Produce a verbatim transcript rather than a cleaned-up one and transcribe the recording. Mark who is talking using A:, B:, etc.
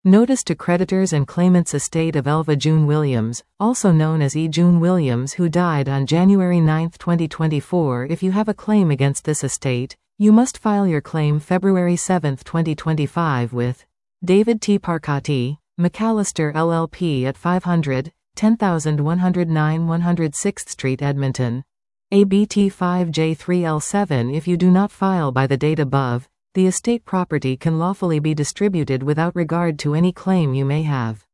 A: Notice to creditors and claimants estate of Elva June Williams, also known as E. June Williams, who died on January ninth twenty twenty-four. If you have a claim against this estate, you must file your claim February seventh twenty twenty-five with David T. Parcati, McAllister L L P at five hundred, ten thousand one hundred nine one hundred sixth Street, Edmonton. A B T five J three L seven. If you do not file by the date above, the estate property can lawfully be distributed without regard to any claim you may have.